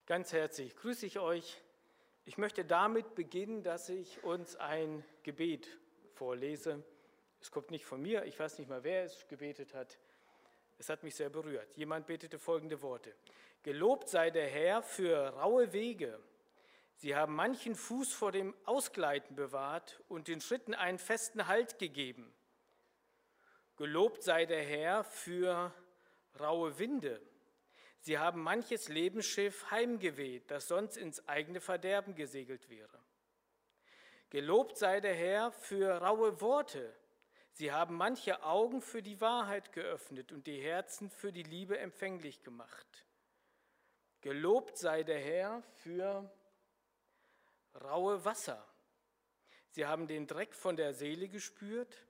Ganz herzlich grüße ich euch. Ich möchte damit beginnen, dass ich uns ein Gebet vorlese. Es kommt nicht von mir, ich weiß nicht mal, wer es gebetet hat. Es hat mich sehr berührt. Jemand betete folgende Worte: Gelobt sei der Herr für raue Wege. Sie haben manchen Fuß vor dem Ausgleiten bewahrt und den Schritten einen festen Halt gegeben. Gelobt sei der Herr für raue Winde. Sie haben manches Lebensschiff heimgeweht, das sonst ins eigene Verderben gesegelt wäre. Gelobt sei der Herr für raue Worte. Sie haben manche Augen für die Wahrheit geöffnet und die Herzen für die Liebe empfänglich gemacht. Gelobt sei der Herr für raue Wasser. Sie haben den Dreck von der Seele gespült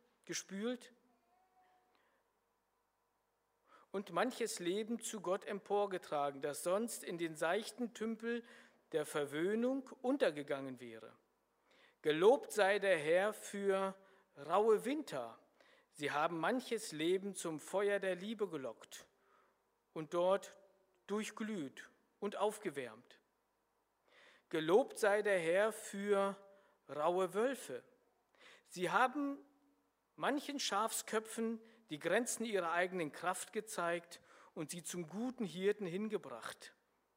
und manches Leben zu Gott emporgetragen, das sonst in den seichten Tümpel der Verwöhnung untergegangen wäre. Gelobt sei der Herr für raue Winter. Sie haben manches Leben zum Feuer der Liebe gelockt und dort durchglüht und aufgewärmt. Gelobt sei der Herr für raue Wölfe. Sie haben manchen Schafsköpfen die Grenzen ihrer eigenen Kraft gezeigt und sie zum guten Hirten hingebracht.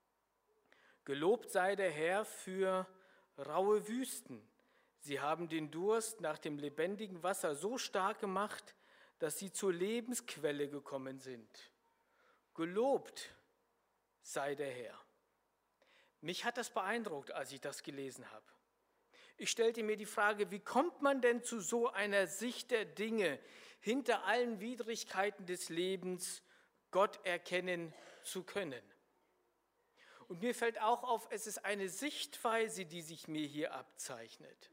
Gelobt sei der Herr für raue Wüsten. Sie haben den Durst nach dem lebendigen Wasser so stark gemacht, dass sie zur Lebensquelle gekommen sind. Gelobt sei der Herr. Mich hat das beeindruckt, als ich das gelesen habe. Ich stellte mir die Frage, wie kommt man denn zu so einer Sicht der Dinge, hinter allen Widrigkeiten des Lebens Gott erkennen zu können? Und mir fällt auch auf, es ist eine Sichtweise, die sich mir hier abzeichnet.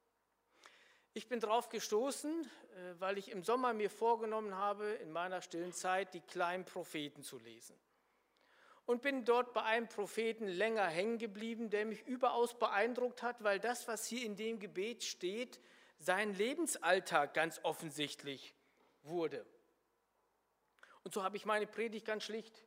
Ich bin darauf gestoßen, weil ich im Sommer mir vorgenommen habe, in meiner stillen Zeit die kleinen Propheten zu lesen. Und bin dort bei einem Propheten länger hängen geblieben, der mich überaus beeindruckt hat, weil das, was hier in dem Gebet steht, sein Lebensalltag ganz offensichtlich wurde. Und so habe ich meine Predigt ganz schlicht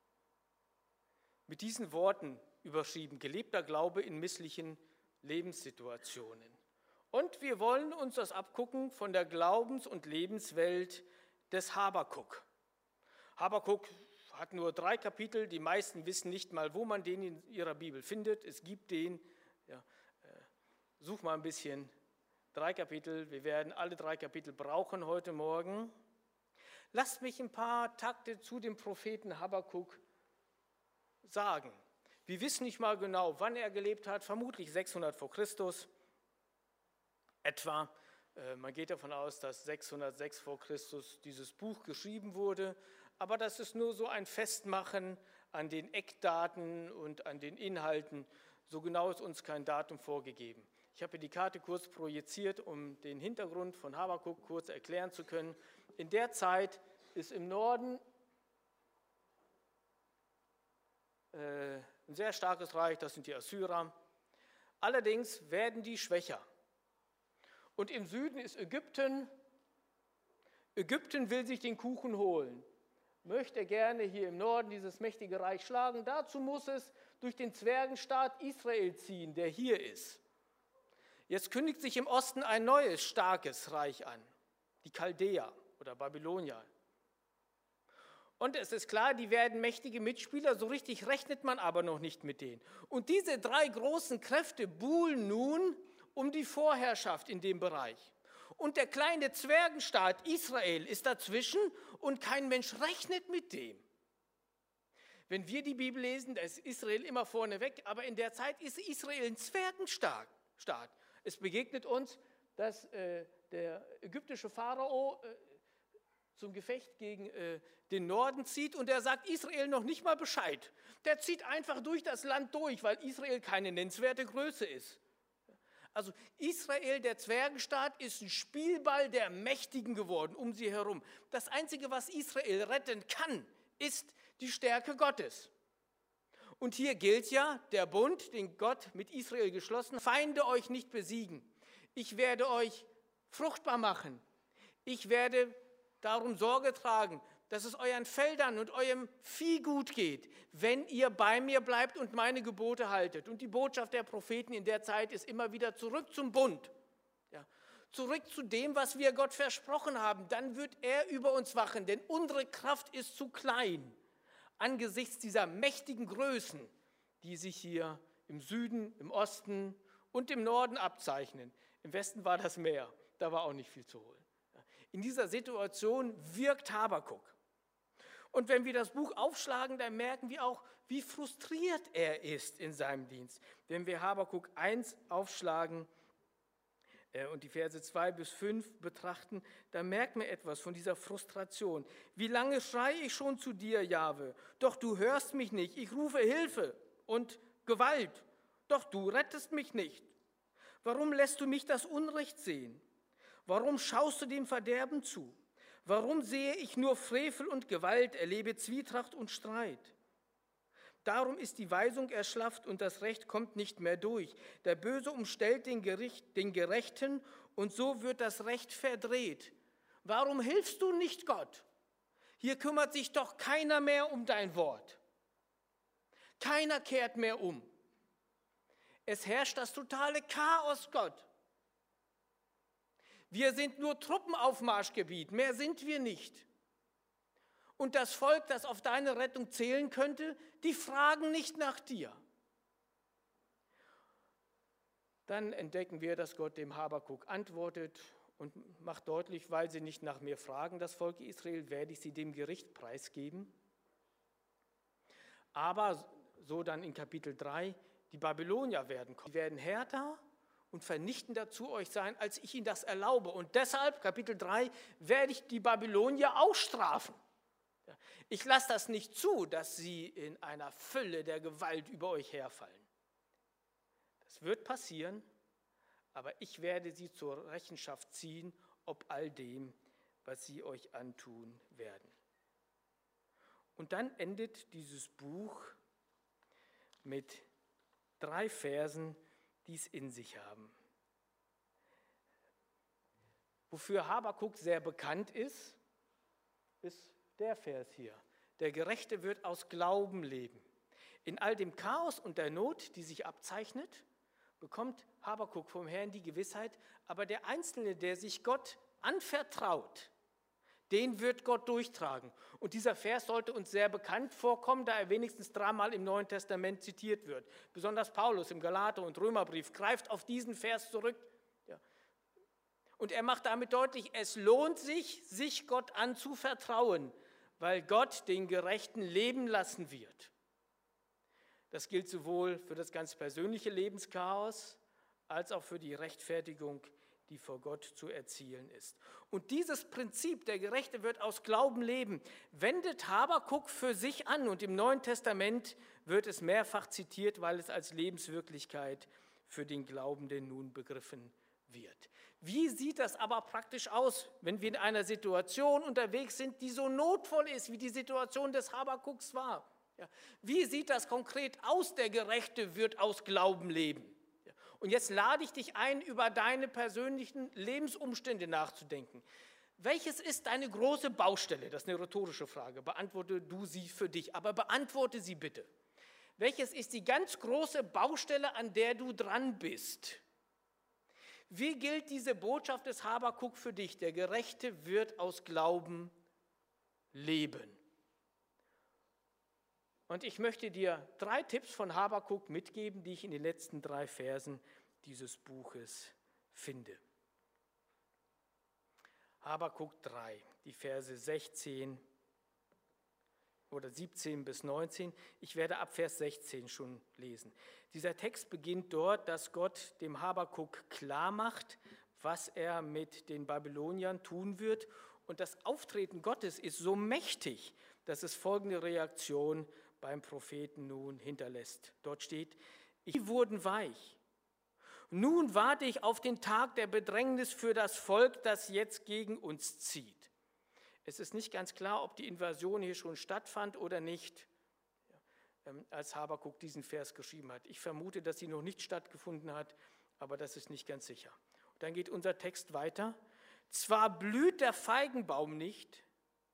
mit diesen Worten überschrieben: gelebter Glaube in misslichen Lebenssituationen. Und wir wollen uns das abgucken von der Glaubens- und Lebenswelt des Habakuk. Habakuk hat nur 3 Kapitel, die meisten wissen nicht mal, wo man den in ihrer Bibel findet. Es gibt den, such mal ein bisschen, 3 Kapitel, wir werden alle 3 Kapitel brauchen heute Morgen. Lasst mich ein paar Takte zu dem Propheten Habakuk sagen. Wir wissen nicht mal genau, wann er gelebt hat, vermutlich 600 vor Christus etwa. Man geht davon aus, dass 606 vor Christus dieses Buch geschrieben wurde, aber das ist nur so ein Festmachen an den Eckdaten und an den Inhalten. So genau ist uns kein Datum vorgegeben. Ich habe hier die Karte kurz projiziert, um den Hintergrund von Habakuk kurz erklären zu können. In der Zeit ist im Norden ein sehr starkes Reich, das sind die Assyrer. Allerdings werden die schwächer. Und im Süden ist Ägypten. Ägypten will sich den Kuchen holen, möchte gerne hier im Norden dieses mächtige Reich schlagen. Dazu muss es durch den Zwergenstaat Israel ziehen, der hier ist. Jetzt kündigt sich im Osten ein neues, starkes Reich an, die Chaldäer oder Babylonier. Und es ist klar, die werden mächtige Mitspieler, so richtig rechnet man aber noch nicht mit denen. Und diese 3 großen Kräfte buhlen nun um die Vorherrschaft in dem Bereich. Und der kleine Zwergenstaat Israel ist dazwischen und kein Mensch rechnet mit dem. Wenn wir die Bibel lesen, da ist Israel immer vorneweg, aber in der Zeit ist Israel ein Zwergenstaat. Es begegnet uns, dass der ägyptische Pharao zum Gefecht gegen den Norden zieht und er sagt Israel noch nicht mal Bescheid. Der zieht einfach durch das Land durch, weil Israel keine nennenswerte Größe ist. Also Israel, der Zwergenstaat, ist ein Spielball der Mächtigen geworden um sie herum. Das Einzige, was Israel retten kann, ist die Stärke Gottes. Und hier gilt ja der Bund, den Gott mit Israel geschlossen hat: Feinde euch nicht besiegen. Ich werde euch fruchtbar machen. Ich werde darum Sorge tragen, dass es euren Feldern und eurem Vieh gut geht, wenn ihr bei mir bleibt und meine Gebote haltet. Und die Botschaft der Propheten in der Zeit ist immer wieder zurück zum Bund. Ja, zurück zu dem, was wir Gott versprochen haben. Dann wird er über uns wachen, denn unsere Kraft ist zu klein angesichts dieser mächtigen Größen, die sich hier im Süden, im Osten und im Norden abzeichnen. Im Westen war das Meer, da war auch nicht viel zu holen. In dieser Situation wirkt Habakuk. Und wenn wir das Buch aufschlagen, dann merken wir auch, wie frustriert er ist in seinem Dienst. Wenn wir Habakuk 1 aufschlagen und die Verse 2 bis 5 betrachten, dann merkt man etwas von dieser Frustration. Wie lange schreie ich schon zu dir, Jahwe? Doch du hörst mich nicht. Ich rufe Hilfe und Gewalt. Doch du rettest mich nicht. Warum lässt du mich das Unrecht sehen? Warum schaust du dem Verderben zu? Warum sehe ich nur Frevel und Gewalt, erlebe Zwietracht und Streit? Darum ist die Weisung erschlafft und das Recht kommt nicht mehr durch. Der Böse umstellt den Gerechten und so wird das Recht verdreht. Warum hilfst du nicht Gott? Hier kümmert sich doch keiner mehr um dein Wort. Keiner kehrt mehr um. Es herrscht das totale Chaos, Gott. Wir sind nur Truppenaufmarschgebiet, mehr sind wir nicht. Und das Volk, das auf deine Rettung zählen könnte, die fragen nicht nach dir. Dann entdecken wir, dass Gott dem Habakuk antwortet und macht deutlich, weil sie nicht nach mir fragen, das Volk Israel, werde ich sie dem Gericht preisgeben. Aber, so dann in Kapitel 3, die Babylonier werden kommen. Die werden härter und vernichtender zu euch sein, als ich ihnen das erlaube. Und deshalb, Kapitel 3, werde ich die Babylonier ausstrafen. Ich lasse das nicht zu, dass sie in einer Fülle der Gewalt über euch herfallen. Das wird passieren, aber ich werde sie zur Rechenschaft ziehen, ob all dem, was sie euch antun werden. Und dann endet dieses Buch mit 3 Versen, die es in sich haben. Wofür Habakuk sehr bekannt ist, ist der Vers hier. Der Gerechte wird aus Glauben leben. In all dem Chaos und der Not, die sich abzeichnet, bekommt Habakuk vom Herrn die Gewissheit, aber der Einzelne, der sich Gott anvertraut, den wird Gott durchtragen. Und dieser Vers sollte uns sehr bekannt vorkommen, da er wenigstens 3-mal im Neuen Testament zitiert wird. Besonders Paulus im Galater- und Römerbrief greift auf diesen Vers zurück. Ja. Und er macht damit deutlich, es lohnt sich, sich Gott anzuvertrauen, weil Gott den Gerechten leben lassen wird. Das gilt sowohl für das ganz persönliche Lebenschaos als auch für die Rechtfertigung, die vor Gott zu erzielen ist. Und dieses Prinzip, der Gerechte wird aus Glauben leben, wendet Habakuk für sich an. Und im Neuen Testament wird es mehrfach zitiert, weil es als Lebenswirklichkeit für den Glaubenden nun begriffen wird. Wie sieht das aber praktisch aus, wenn wir in einer Situation unterwegs sind, die so notvoll ist, wie die Situation des Habakuks war? Ja, wie sieht das konkret aus? Der Gerechte wird aus Glauben leben. Und jetzt lade ich dich ein, über deine persönlichen Lebensumstände nachzudenken. Welches ist deine große Baustelle? Das ist eine rhetorische Frage. Beantworte du sie für dich, aber beantworte sie bitte. Welches ist die ganz große Baustelle, an der du dran bist? Wie gilt diese Botschaft des Habakuk für dich? Der Gerechte wird aus Glauben leben. Und ich möchte dir 3 Tipps von Habakuk mitgeben, die ich in den letzten 3 Versen dieses Buches finde. Habakuk 3, die Verse 16 oder 17 bis 19. Ich werde ab Vers 16 schon lesen. Dieser Text beginnt dort, dass Gott dem Habakuk klar macht, was er mit den Babyloniern tun wird. Und das Auftreten Gottes ist so mächtig, dass es folgende Reaktion beim Propheten nun hinterlässt. Dort steht, sie wurden weich. Nun warte ich auf den Tag der Bedrängnis für das Volk, das jetzt gegen uns zieht. Es ist nicht ganz klar, ob die Invasion hier schon stattfand oder nicht, als Habakuk diesen Vers geschrieben hat. Ich vermute, dass sie noch nicht stattgefunden hat, aber das ist nicht ganz sicher. Und dann geht unser Text weiter. Zwar blüht der Feigenbaum nicht,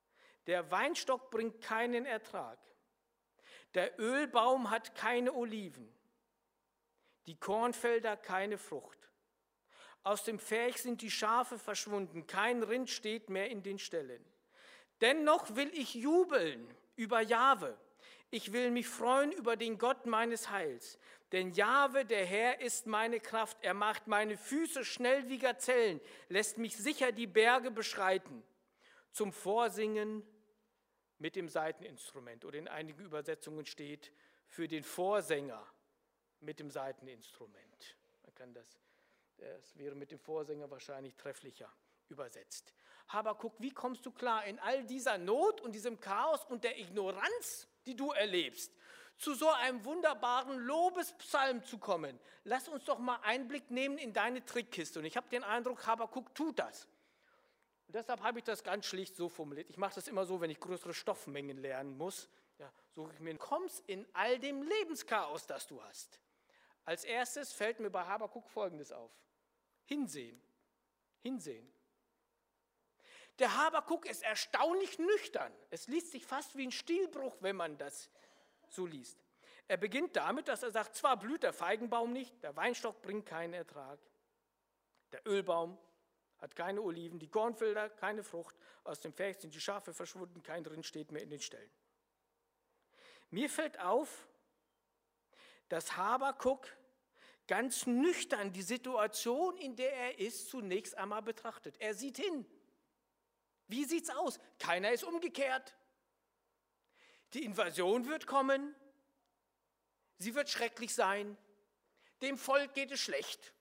Der Weinstock bringt keinen Ertrag. Der Ölbaum hat keine Oliven. Die Kornfelder keine Frucht. Aus dem Pferch sind die Schafe verschwunden. Kein Rind steht mehr in den Ställen. Dennoch will ich jubeln über Jahwe. Ich will mich freuen über den Gott meines Heils. Denn Jahwe, der Herr, ist meine Kraft. Er macht meine Füße schnell wie Gazellen, lässt mich sicher die Berge beschreiten. Zum Vorsingen mit dem Saiteninstrument. Oder in einigen Übersetzungen steht für den Vorsänger mit dem Saiteninstrument. Man kann das wäre mit dem Vorsänger wahrscheinlich trefflicher übersetzt. Habakuk, wie kommst du klar in all dieser Not und diesem Chaos und der Ignoranz, die du erlebst, zu so einem wunderbaren Lobespsalm zu kommen? Lass uns doch mal Einblick nehmen in deine Trickkiste. Und ich habe den Eindruck, Habakuk tut das. Und deshalb habe ich das ganz schlicht so formuliert. Ich mache das immer so, wenn ich größere Stoffmengen lernen muss. Ja, suche ich mir, kommst in all dem Lebenschaos, das du hast. Als erstes fällt mir bei Habakuk Folgendes auf. Hinsehen. Hinsehen. Der Habakuk ist erstaunlich nüchtern. Es liest sich fast wie ein Stilbruch, wenn man das so liest. Er beginnt damit, dass er sagt, zwar blüht der Feigenbaum nicht, der Weinstock bringt keinen Ertrag, der Ölbaum hat keine Oliven, die Kornfelder keine Frucht, aus dem Pferch sind die Schafe verschwunden, kein Rind steht mehr in den Ställen. Mir fällt auf, dass Habakuk ganz nüchtern die Situation, in der er ist, zunächst einmal betrachtet. Er sieht hin. Wie sieht's aus? Keiner ist umgekehrt. Die Invasion wird kommen. Sie wird schrecklich sein. Dem Volk geht es schlecht.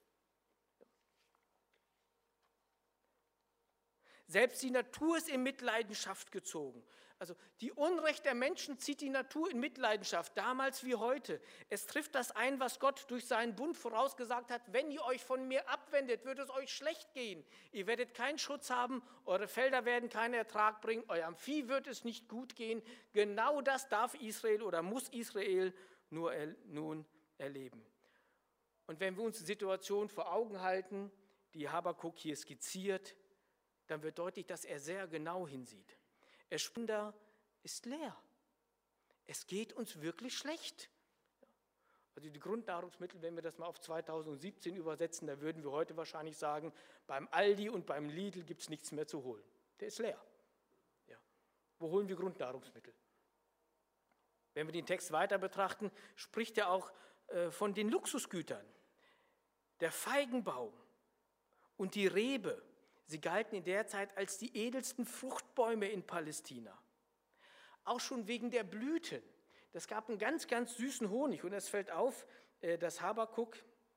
Selbst die Natur ist in Mitleidenschaft gezogen. Also die Unrecht der Menschen zieht die Natur in Mitleidenschaft, damals wie heute. Es trifft das ein, was Gott durch seinen Bund vorausgesagt hat. Wenn ihr euch von mir abwendet, wird es euch schlecht gehen. Ihr werdet keinen Schutz haben, eure Felder werden keinen Ertrag bringen, eurem Vieh wird es nicht gut gehen. Genau das darf Israel oder muss Israel nun erleben. Und wenn wir uns die Situation vor Augen halten, die Habakuk hier skizziert, dann wird deutlich, dass er sehr genau hinsieht. Der Spender ist leer. Es geht uns wirklich schlecht. Also die Grundnahrungsmittel, wenn wir das mal auf 2017 übersetzen, da würden wir heute wahrscheinlich sagen, beim Aldi und beim Lidl gibt es nichts mehr zu holen. Der ist leer. Ja. Wo holen wir Grundnahrungsmittel? Wenn wir den Text weiter betrachten, spricht er auch von den Luxusgütern. Der Feigenbaum und die Rebe, sie galten in der Zeit als die edelsten Fruchtbäume in Palästina. Auch schon wegen der Blüten. Das gab einen ganz, ganz süßen Honig. Und es fällt auf, dass Habakuk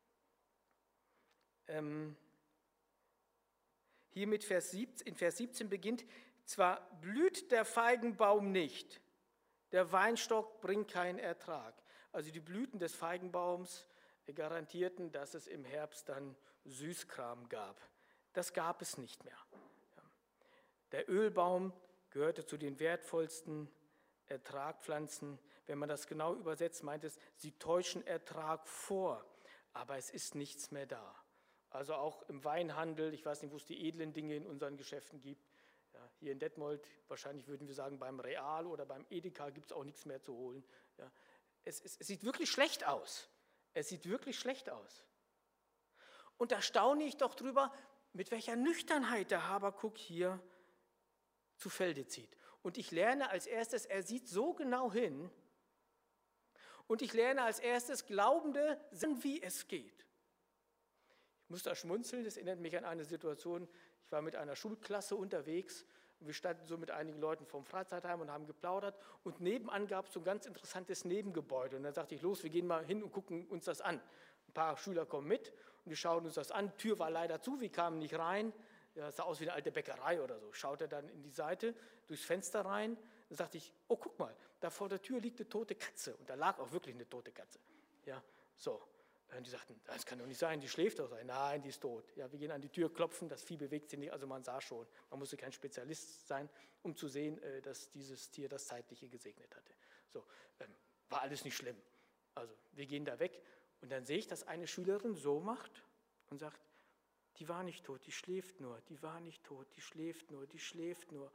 hier mit in Vers 17 beginnt, zwar blüht der Feigenbaum nicht, der Weinstock bringt keinen Ertrag. Also die Blüten des Feigenbaums garantierten, dass es im Herbst dann Süßkram gab. Das gab es nicht mehr. Der Ölbaum gehörte zu den wertvollsten Ertragpflanzen. Wenn man das genau übersetzt, meint es, sie täuschen Ertrag vor, aber es ist nichts mehr da. Also auch im Weinhandel, ich weiß nicht, wo es die edlen Dinge in unseren Geschäften gibt. Ja, hier in Detmold, wahrscheinlich würden wir sagen, beim Real oder beim Edeka gibt es auch nichts mehr zu holen. Ja, es sieht wirklich schlecht aus. Es sieht wirklich schlecht aus. Und da staune ich doch drüber, mit welcher Nüchternheit der Habakuk hier zu Felde zieht. Und ich lerne als erstes, er sieht so genau hin. Und ich lerne als erstes, Glaubende sehen, wie es geht. Ich muss da schmunzeln, das erinnert mich an eine Situation, ich war mit einer Schulklasse unterwegs und wir standen so mit einigen Leuten vom Freizeitheim und haben geplaudert und nebenan gab es so ein ganz interessantes Nebengebäude. Und dann sagte ich, los, wir gehen mal hin und gucken uns das an. Ein paar Schüler kommen mit und wir schauen uns das an. Die Tür war leider zu, wir kamen nicht rein. Ja, das sah aus wie eine alte Bäckerei oder so. Schaut er dann in die Seite, durchs Fenster rein. Dann sagte ich, oh, guck mal, da vor der Tür liegt eine tote Katze. Und da lag auch wirklich eine tote Katze. Ja, so. Und die sagten, das kann doch nicht sein, die schläft doch. Nein, die ist tot. Ja, wir gehen an die Tür, klopfen, das Vieh bewegt sich nicht. Also man sah schon, man musste kein Spezialist sein, um zu sehen, dass dieses Tier das Zeitliche gesegnet hatte. So, war alles nicht schlimm. Also wir gehen da weg. Und dann sehe ich, dass eine Schülerin so macht und sagt, die war nicht tot, die schläft nur, die war nicht tot, die schläft nur, die schläft nur.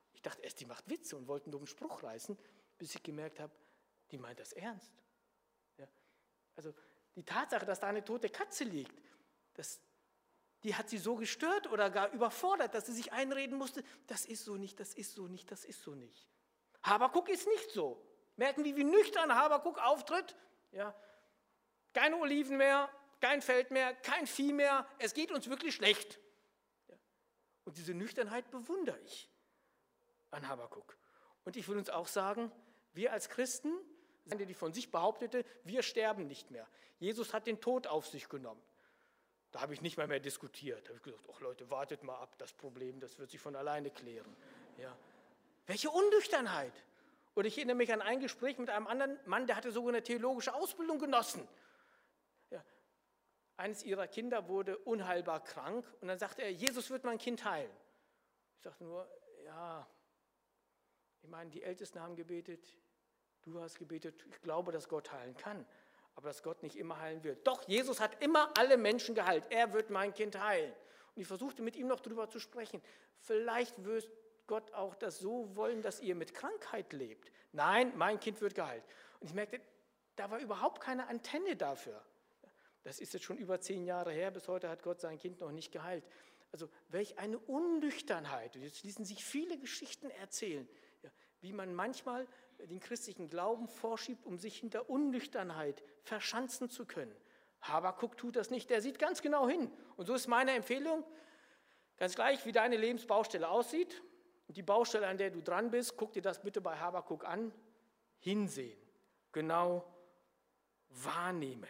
Ich dachte erst, die macht Witze und wollte nur einen Spruch reißen, bis ich gemerkt habe, die meint das ernst. Ja. Also die Tatsache, dass da eine tote Katze liegt, die hat sie so gestört oder gar überfordert, dass sie sich einreden musste, das ist so nicht, das ist so nicht, das ist so nicht. Habakuk ist nicht so. Merken wir, wie nüchtern Habakuk auftritt? Ja. Keine Oliven mehr, kein Feld mehr, kein Vieh mehr, es geht uns wirklich schlecht. Ja. Und diese Nüchternheit bewundere ich an Habakuk. Und ich will uns auch sagen, wir als Christen, die von sich behauptete, wir sterben nicht mehr. Jesus hat den Tod auf sich genommen. Da habe ich nicht mehr diskutiert. Da habe ich gesagt, ach Leute, wartet mal ab, das Problem, das wird sich von alleine klären. Ja. Welche Unnüchternheit! Oder ich erinnere mich an ein Gespräch mit einem anderen Mann, der hatte sogar eine theologische Ausbildung genossen. Ja. Eines ihrer Kinder wurde unheilbar krank und dann sagte er, Jesus wird mein Kind heilen. Ich sagte nur, ja, ich meine, die Ältesten haben gebetet, du hast gebetet, ich glaube, dass Gott heilen kann, aber dass Gott nicht immer heilen wird. Doch, Jesus hat immer alle Menschen geheilt, er wird mein Kind heilen. Und ich versuchte mit ihm noch darüber zu sprechen, vielleicht wird Gott auch das so wollen, dass ihr mit Krankheit lebt. Nein, mein Kind wird geheilt. Und ich merkte, da war überhaupt keine Antenne dafür. Das ist jetzt schon über 10 Jahre her, bis heute hat Gott sein Kind noch nicht geheilt. Also welch eine Unnüchternheit. Und jetzt ließen sich viele Geschichten erzählen, ja, wie man manchmal den christlichen Glauben vorschiebt, um sich hinter Unnüchternheit verschanzen zu können. Habakuk tut das nicht, der sieht ganz genau hin. Und so ist meine Empfehlung, ganz gleich, wie deine Lebensbaustelle aussieht, und die Baustelle, an der du dran bist, guck dir das bitte bei Habakuk an, hinsehen, genau wahrnehmen.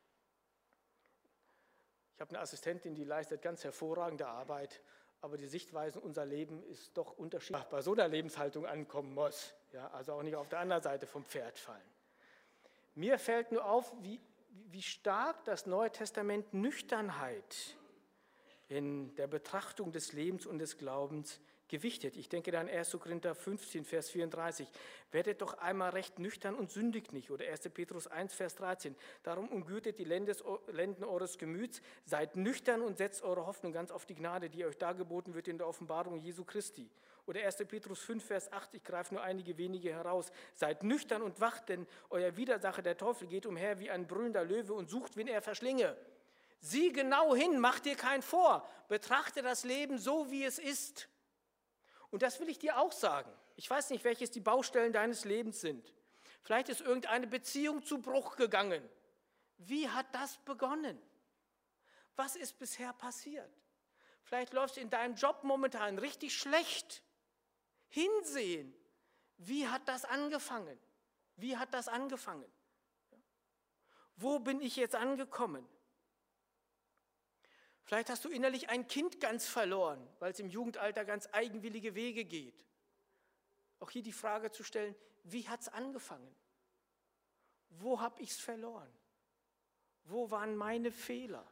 Ich habe eine Assistentin, die leistet ganz hervorragende Arbeit, aber die Sichtweise in unser Leben ist doch unterschiedlich. Bei so einer Lebenshaltung ankommen muss, ja, also auch nicht auf der anderen Seite vom Pferd fallen. Mir fällt nur auf, wie stark das Neue Testament Nüchternheit in der Betrachtung des Lebens und des Glaubens gewichtet. Ich denke dann 1. Korinther 15, Vers 34. Werdet doch einmal recht nüchtern und sündigt nicht. Oder 1. Petrus 1, Vers 13. Darum umgürtet die Lenden eures Gemüts, seid nüchtern und setzt eure Hoffnung ganz auf die Gnade, die euch dargeboten wird in der Offenbarung Jesu Christi. Oder 1. Petrus 5, Vers 8, ich greife nur einige wenige heraus. Seid nüchtern und wacht, denn euer Widersacher, der Teufel, geht umher wie ein brüllender Löwe und sucht, wen er verschlinge. Sieh genau hin, mach dir keinen vor. Betrachte das Leben so, wie es ist. Und das will ich dir auch sagen. Ich weiß nicht, welches die Baustellen deines Lebens sind. Vielleicht ist irgendeine Beziehung zu Bruch gegangen. Wie hat das begonnen? Was ist bisher passiert? Vielleicht läuft es in deinem Job momentan richtig schlecht. Hinsehen. Wie hat das angefangen? Wie hat das angefangen? Wo bin ich jetzt angekommen? Vielleicht hast du innerlich ein Kind ganz verloren, weil es im Jugendalter ganz eigenwillige Wege geht. Auch hier die Frage zu stellen, wie hat es angefangen? Wo habe ich es verloren? Wo waren meine Fehler?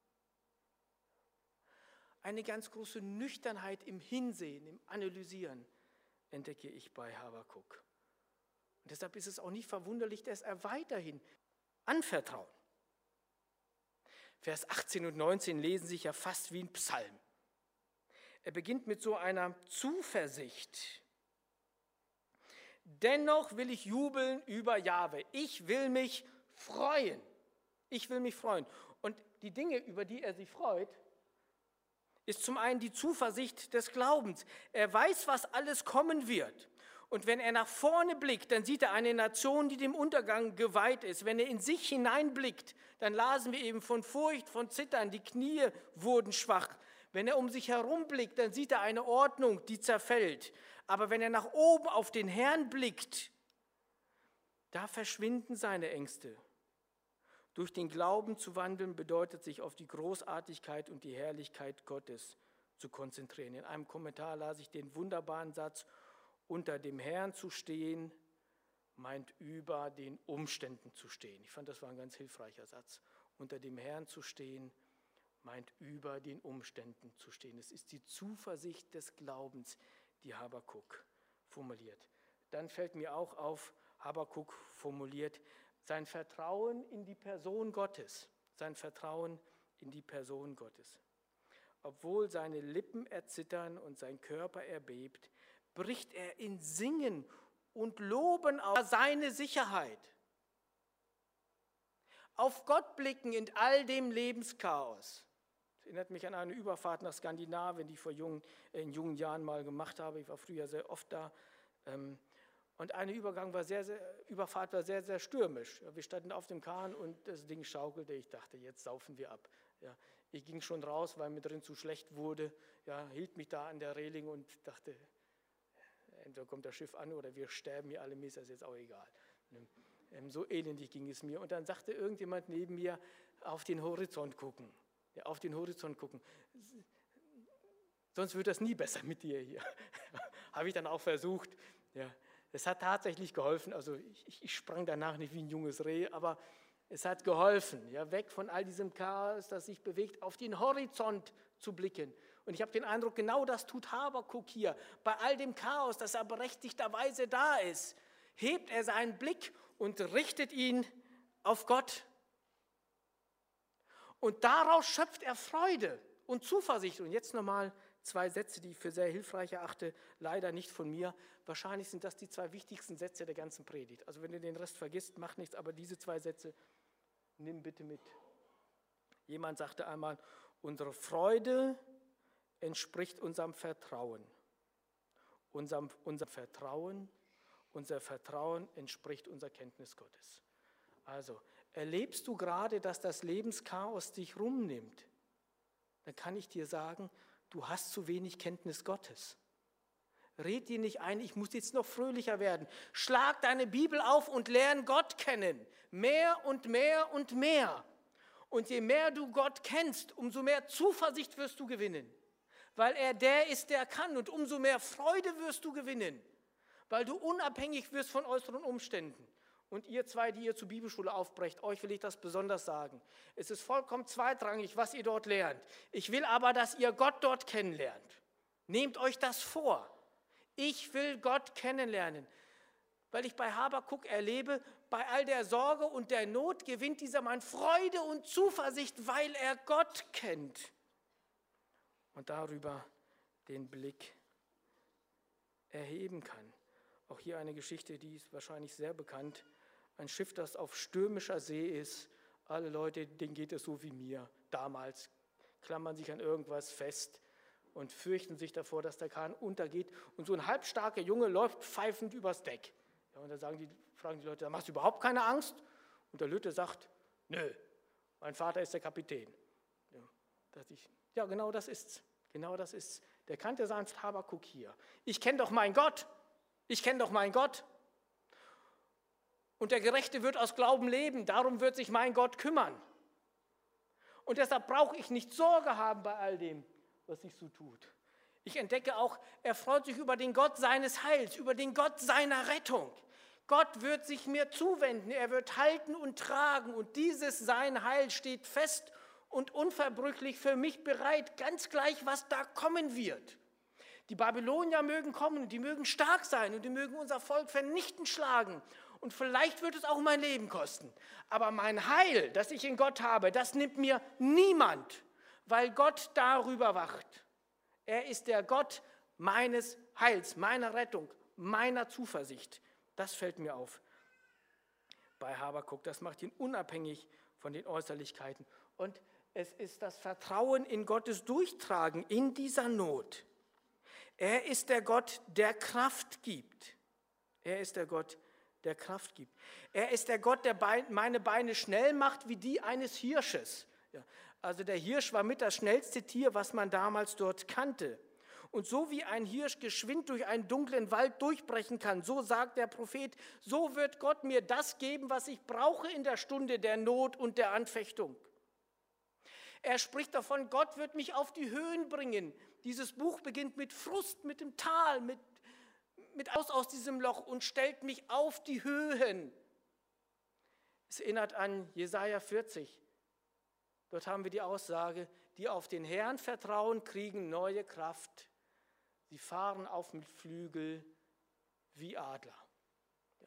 Eine ganz große Nüchternheit im Hinsehen, im Analysieren entdecke ich bei Habakuk. Und deshalb ist es auch nicht verwunderlich, dass er weiterhin anvertraut. Vers 18 und 19 lesen sich ja fast wie ein Psalm. Er beginnt mit so einer Zuversicht. Dennoch will ich jubeln über Jahwe. Ich will mich freuen. Ich will mich freuen. Und die Dinge, über die er sich freut, ist zum einen die Zuversicht des Glaubens. Er weiß, was alles kommen wird. Und wenn er nach vorne blickt, dann sieht er eine Nation, die dem Untergang geweiht ist. Wenn er in sich hineinblickt, dann lasen wir eben von Furcht, von Zittern, die Knie wurden schwach. Wenn er um sich herum blickt, dann sieht er eine Ordnung, die zerfällt. Aber wenn er nach oben auf den Herrn blickt, da verschwinden seine Ängste. Durch den Glauben zu wandeln bedeutet, sich auf die Großartigkeit und die Herrlichkeit Gottes zu konzentrieren. In einem Kommentar las ich den wunderbaren Satz, unter dem Herrn zu stehen, meint über den Umständen zu stehen. Ich fand, das war ein ganz hilfreicher Satz. Unter dem Herrn zu stehen, meint über den Umständen zu stehen. Es ist die Zuversicht des Glaubens, die Habakuk formuliert. Dann fällt mir auch auf, Habakuk formuliert sein Vertrauen in die Person Gottes. Sein Vertrauen in die Person Gottes. Obwohl seine Lippen erzittern und sein Körper erbebt, bricht er in Singen und Loben auf seine Sicherheit. Auf Gott blicken in all dem Lebenschaos. Das erinnert mich an eine Überfahrt nach Skandinavien, die ich in jungen Jahren mal gemacht habe. Ich war früher sehr oft da. Und eine Überfahrt war sehr, sehr stürmisch. Wir standen auf dem Kahn und das Ding schaukelte. Ich dachte, jetzt saufen wir ab. Ja, ich ging schon raus, weil mir drin zu schlecht wurde. Ja, hielt mich da an der Reling und dachte, entweder kommt das Schiff an oder wir sterben hier alle, mir ist das jetzt auch egal. So elendig ging es mir. Und dann sagte irgendjemand neben mir, auf den Horizont gucken. Ja, auf den Horizont gucken. Sonst wird das nie besser mit dir hier. Habe ich dann auch versucht. Ja, es hat tatsächlich geholfen. Also ich sprang danach nicht wie ein junges Reh, aber es hat geholfen, ja, weg von all diesem Chaos, das sich bewegt, auf den Horizont zu blicken. Und ich habe den Eindruck, genau das tut Habakuk hier. Bei all dem Chaos, das er berechtigterweise da ist, hebt er seinen Blick und richtet ihn auf Gott. Und daraus schöpft er Freude und Zuversicht. Und jetzt nochmal 2 Sätze, die ich für sehr hilfreich erachte, leider nicht von mir. Wahrscheinlich sind das die 2 wichtigsten Sätze der ganzen Predigt. Also wenn du den Rest vergisst, macht nichts, aber diese 2 Sätze nimm bitte mit. Jemand sagte einmal, unsere Freude entspricht unserem Vertrauen. Unser Vertrauen entspricht unserer Kenntnis Gottes. Also, erlebst du gerade, dass das Lebenschaos dich rumnimmt? Dann kann ich dir sagen, du hast zu wenig Kenntnis Gottes. Red dir nicht ein, ich muss jetzt noch fröhlicher werden. Schlag deine Bibel auf und lern Gott kennen. Mehr und mehr und mehr. Und je mehr du Gott kennst, umso mehr Zuversicht wirst du gewinnen. Weil er der ist, der kann. Und umso mehr Freude wirst du gewinnen. Weil du unabhängig wirst von äußeren Umständen. Und ihr 2, die ihr zur Bibelschule aufbrecht, euch will ich das besonders sagen. Es ist vollkommen zweitrangig, was ihr dort lernt. Ich will aber, dass ihr Gott dort kennenlernt. Nehmt euch das vor. Ich will Gott kennenlernen. Weil ich bei Habakuk erlebe, bei all der Sorge und der Not gewinnt dieser Mann Freude und Zuversicht, weil er Gott kennt. Und darüber den Blick erheben kann. Auch hier eine Geschichte, die ist wahrscheinlich sehr bekannt. Ein Schiff, das auf stürmischer See ist. Alle Leute, denen geht es so wie mir damals, klammern sich an irgendwas fest und fürchten sich davor, dass der Kahn untergeht. Und so ein halbstarker Junge läuft pfeifend übers Deck. Ja, und da fragen die Leute, machst du überhaupt keine Angst? Und der Lütte sagt, nö, mein Vater ist der Kapitän. Ja, genau das ist's. Genau das ist's. Der kannte sanft Habakuk hier. Ich kenne doch meinen Gott. Ich kenne doch meinen Gott. Und der Gerechte wird aus Glauben leben. Darum wird sich mein Gott kümmern. Und deshalb brauche ich nicht Sorge haben bei all dem, was sich so tut. Ich entdecke auch, er freut sich über den Gott seines Heils, über den Gott seiner Rettung. Gott wird sich mir zuwenden, er wird halten und tragen und dieses sein Heil steht fest und unverbrüchlich für mich bereit, ganz gleich, was da kommen wird. Die Babylonier mögen kommen, die mögen stark sein und die mögen unser Volk vernichtend schlagen. Und vielleicht wird es auch mein Leben kosten. Aber mein Heil, das ich in Gott habe, das nimmt mir niemand, weil Gott darüber wacht. Er ist der Gott meines Heils, meiner Rettung, meiner Zuversicht. Das fällt mir auf bei Habakuk. Das macht ihn unabhängig von den Äußerlichkeiten. Und es ist das Vertrauen in Gottes Durchtragen in dieser Not. Er ist der Gott, der Kraft gibt. Er ist der Gott, der Kraft gibt. Er ist der Gott, der meine Beine schnell macht wie die eines Hirsches. Ja, also der Hirsch war mit das schnellste Tier, was man damals dort kannte. Und so wie ein Hirsch geschwind durch einen dunklen Wald durchbrechen kann, so sagt der Prophet, so wird Gott mir das geben, was ich brauche in der Stunde der Not und der Anfechtung. Er spricht davon, Gott wird mich auf die Höhen bringen. Dieses Buch beginnt mit Frust, mit dem Tal, mit aus diesem Loch und stellt mich auf die Höhen. Es erinnert an Jesaja 40. Dort haben wir die Aussage, die auf den Herrn vertrauen, kriegen neue Kraft. Sie fahren auf mit Flügel wie Adler. Ja.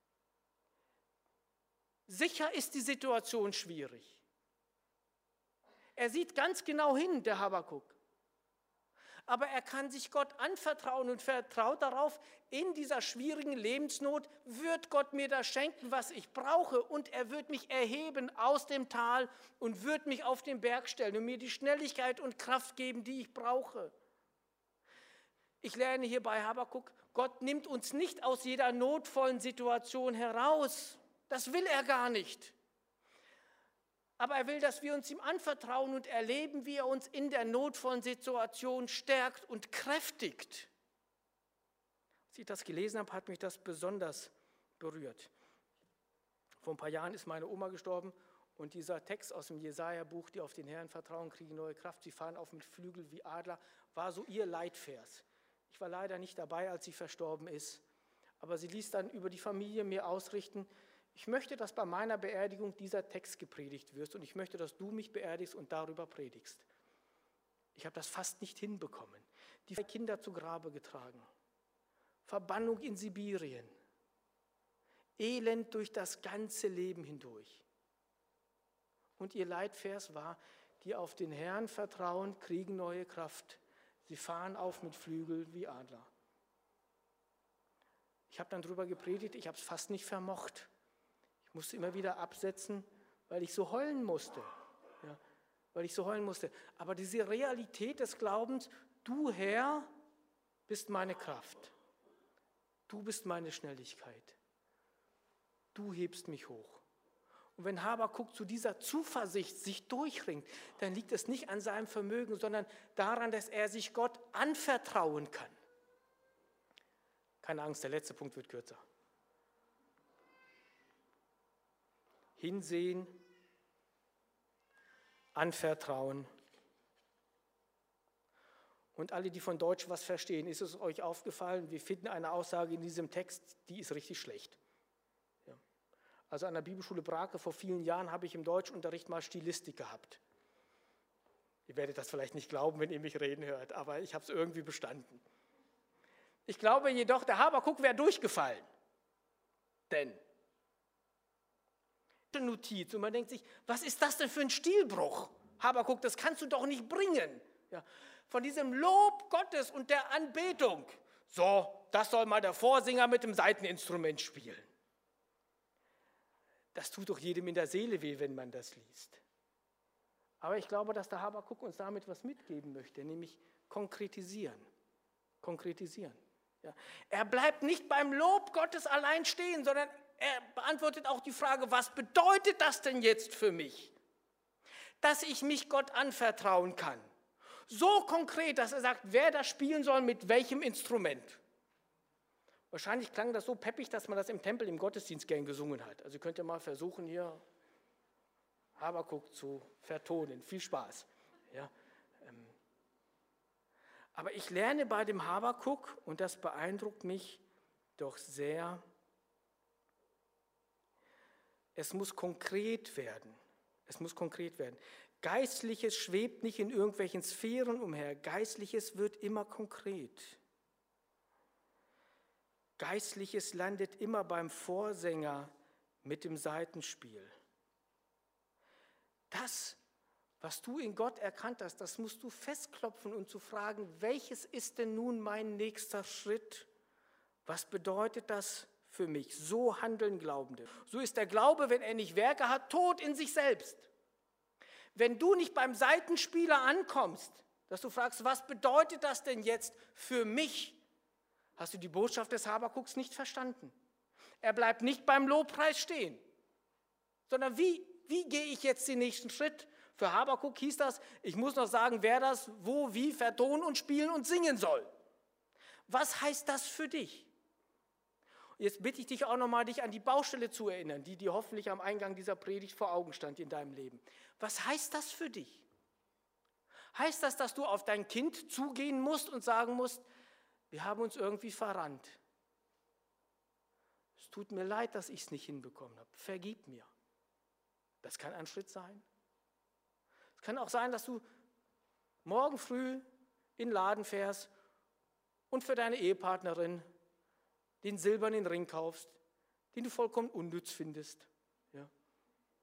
Sicher ist die Situation schwierig. Er sieht ganz genau hin, der Habakuk. Aber er kann sich Gott anvertrauen und vertraut darauf, in dieser schwierigen Lebensnot wird Gott mir das schenken, was ich brauche. Und er wird mich erheben aus dem Tal und wird mich auf den Berg stellen und mir die Schnelligkeit und Kraft geben, die ich brauche. Ich lerne hier bei Habakuk, Gott nimmt uns nicht aus jeder notvollen Situation heraus. Das will er gar nicht. Aber er will, dass wir uns ihm anvertrauen und erleben, wie er uns in der notvollen Situation stärkt und kräftigt. Als ich das gelesen habe, hat mich das besonders berührt. Vor ein paar Jahren ist meine Oma gestorben und dieser Text aus dem Jesaja-Buch, die auf den Herrn vertrauen, kriegen neue Kraft, sie fahren auf mit Flügel wie Adler, war so ihr Leitvers. Ich war leider nicht dabei, als sie verstorben ist, aber sie ließ dann über die Familie mir ausrichten, ich möchte, dass bei meiner Beerdigung dieser Text gepredigt wird und ich möchte, dass du mich beerdigst und darüber predigst. Ich habe das fast nicht hinbekommen. Die 2 Kinder zu Grabe getragen, Verbannung in Sibirien, Elend durch das ganze Leben hindurch. Und ihr Leitvers war, die auf den Herrn vertrauen, kriegen neue Kraft. Sie fahren auf mit Flügeln wie Adler. Ich habe dann darüber gepredigt, ich habe es fast nicht vermocht. Ich musste immer wieder absetzen, weil ich so heulen musste. Ja, weil ich so heulen musste. Aber diese Realität des Glaubens, du Herr bist meine Kraft. Du bist meine Schnelligkeit. Du hebst mich hoch. Und wenn Habakuk zu dieser Zuversicht sich durchringt, dann liegt es nicht an seinem Vermögen, sondern daran, dass er sich Gott anvertrauen kann. Keine Angst, der letzte Punkt wird kürzer. Hinsehen, anvertrauen. Und alle, die von Deutsch was verstehen, ist es euch aufgefallen, wir finden eine Aussage in diesem Text, die ist richtig schlecht. Ja. Also an der Bibelschule Brake vor vielen Jahren habe ich im Deutschunterricht mal Stilistik gehabt. Ihr werdet das vielleicht nicht glauben, wenn ihr mich reden hört, aber ich habe es irgendwie bestanden. Ich glaube jedoch, der Habakuk wäre durchgefallen. Denn Notiz und man denkt sich, was ist das denn für ein Stilbruch? Habakuk, das kannst du doch nicht bringen. Ja, von diesem Lob Gottes und der Anbetung. So, das soll mal der Vorsänger mit dem Saiteninstrument spielen. Das tut doch jedem in der Seele weh, wenn man das liest. Aber ich glaube, dass der Habakuk uns damit was mitgeben möchte, nämlich konkretisieren. Konkretisieren. Ja. Er bleibt nicht beim Lob Gottes allein stehen, sondern er beantwortet auch die Frage, was bedeutet das denn jetzt für mich, dass ich mich Gott anvertrauen kann? So konkret, dass er sagt, wer das spielen soll, mit welchem Instrument. Wahrscheinlich klang das so peppig, dass man das im Tempel im Gottesdienst gern gesungen hat. Also könnt ihr mal versuchen, hier Habakuk zu vertonen. Viel Spaß. Ja. Aber ich lerne bei dem Habakuk, und das beeindruckt mich doch sehr, es muss konkret werden. Es muss konkret werden. Geistliches schwebt nicht in irgendwelchen Sphären umher. Geistliches wird immer konkret. Geistliches landet immer beim Vorsänger mit dem Saitenspiel. Das, was du in Gott erkannt hast, das musst du festklopfen und zu fragen, welches ist denn nun mein nächster Schritt? Was bedeutet das für mich? So handeln Glaubende. So ist der Glaube, wenn er nicht Werke hat, tot in sich selbst. Wenn du nicht beim Saitenspieler ankommst, dass du fragst, was bedeutet das denn jetzt für mich, hast du die Botschaft des Habakuks nicht verstanden. Er bleibt nicht beim Lobpreis stehen, sondern wie gehe ich jetzt den nächsten Schritt? Für Habakuk hieß das, ich muss noch sagen, wer das wo, wie vertonen und spielen und singen soll. Was heißt das für dich? Jetzt bitte ich dich auch nochmal, dich an die Baustelle zu erinnern, die dir hoffentlich am Eingang dieser Predigt vor Augen stand in deinem Leben. Was heißt das für dich? Heißt das, dass du auf dein Kind zugehen musst und sagen musst, wir haben uns irgendwie verrannt. Es tut mir leid, dass ich es nicht hinbekommen habe. Vergib mir. Das kann ein Schritt sein. Es kann auch sein, dass du morgen früh in den Laden fährst und für deine Ehepartnerin den silbernen Ring kaufst, den du vollkommen unnütz findest, ja,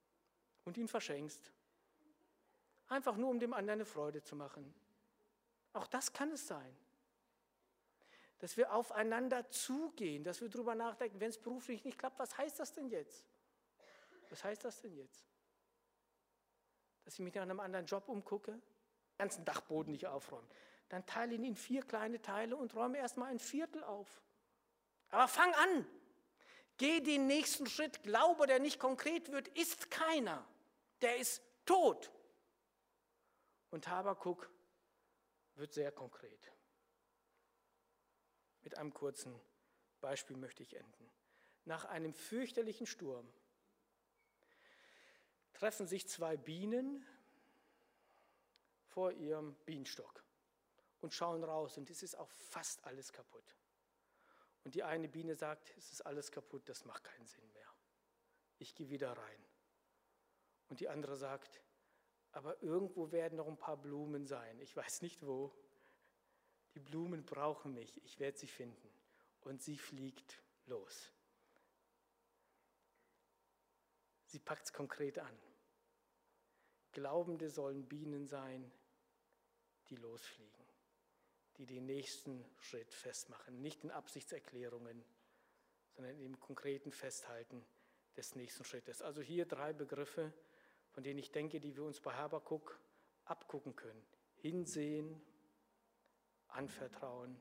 und ihn verschenkst. Einfach nur, um dem anderen eine Freude zu machen. Auch das kann es sein. Dass wir aufeinander zugehen, dass wir darüber nachdenken, wenn es beruflich nicht klappt, was heißt das denn jetzt? Was heißt das denn jetzt? Dass ich mich nach einem anderen Job umgucke, den ganzen Dachboden nicht aufräumen. Dann teile ihn in 4 kleine Teile und räume erstmal ein Viertel auf. Aber fang an. Geh den nächsten Schritt. Glaube, der nicht konkret wird, ist keiner. Der ist tot. Und Habakuk wird sehr konkret. Mit einem kurzen Beispiel möchte ich enden. Nach einem fürchterlichen Sturm treffen sich 2 Bienen vor ihrem Bienenstock und schauen raus und es ist auch fast alles kaputt. Und die eine Biene sagt, es ist alles kaputt, das macht keinen Sinn mehr. Ich gehe wieder rein. Und die andere sagt, aber irgendwo werden noch ein paar Blumen sein. Ich weiß nicht wo. Die Blumen brauchen mich, ich werde sie finden. Und sie fliegt los. Sie packt es konkret an. Glaubende sollen Bienen sein, die losfliegen, die den nächsten Schritt festmachen. Nicht in Absichtserklärungen, sondern im konkreten Festhalten des nächsten Schrittes. Also hier 3 Begriffe, von denen ich denke, die wir uns bei Habakuk abgucken können. Hinsehen, anvertrauen